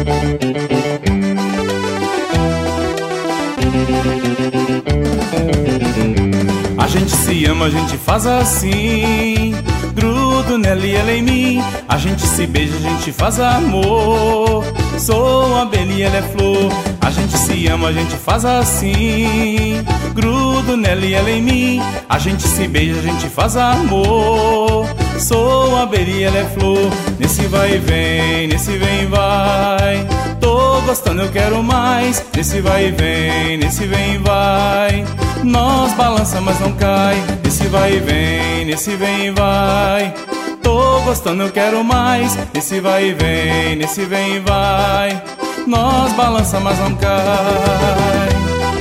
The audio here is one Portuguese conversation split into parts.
A gente se ama, a gente faz assim, grudo nela e ela em mim. A gente se beija, a gente faz amor, sou uma abelha e ela é flor. A gente se ama, a gente faz assim, grudo nela e ela em mim. A gente se beija, a gente faz amor, sou uma abelha e ela é flor. Nesse vai e vem, nesse vem e vai, tô gostando, eu quero mais. Nesse vai e vem, nesse vem e vai, nós balança mas não cai. Nesse vai e vem, nesse vem e vai, tô gostando, eu quero mais. Nesse vai e vem, nesse vem e vai, nós balança mas não cai.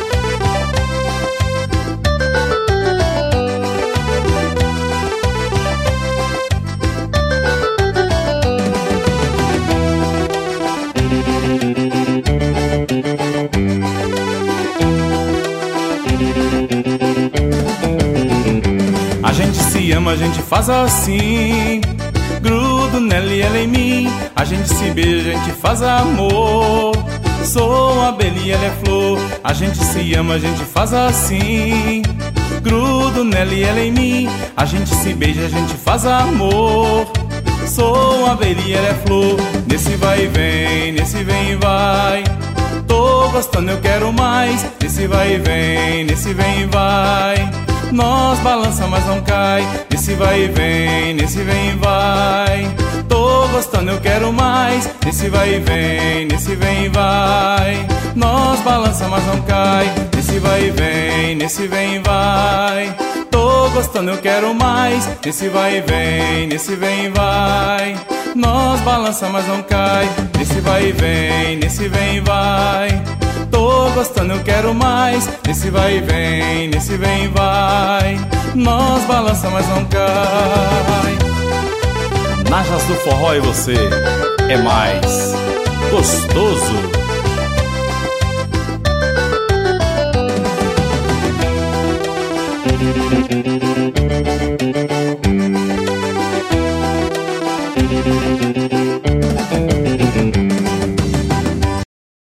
A gente se ama, a gente faz assim, grudo nela e ela em mim. A gente se beija, a gente faz amor, sou uma abelha e ela é flor. A gente se ama, a gente faz assim, grudo nela e ela em mim. A gente se beija, a gente faz amor, sou uma abelha e ela é flor. Nesse vai e vem, nesse vem e vai, tô gostando, eu quero mais. Nesse vai e vem, nesse vem e vai, nós balança mas não cai. Nesse vai e vem, nesse vem e vai, tô gostando, eu quero mais. Nesse vai e vem, nesse vem e vai, nós balança mas não cai. Nesse vai e vem, nesse vem e vai, tô gostando, eu quero mais. Nesse vai e vem, nesse vem e vai, nós balança mas não cai. Nesse vai e vem, nesse vem e vai, tô gostando, eu quero mais. Nesse vai e vem, nesse vem e vai, nós balança mas não cai. Najas do Forró e você é mais gostoso.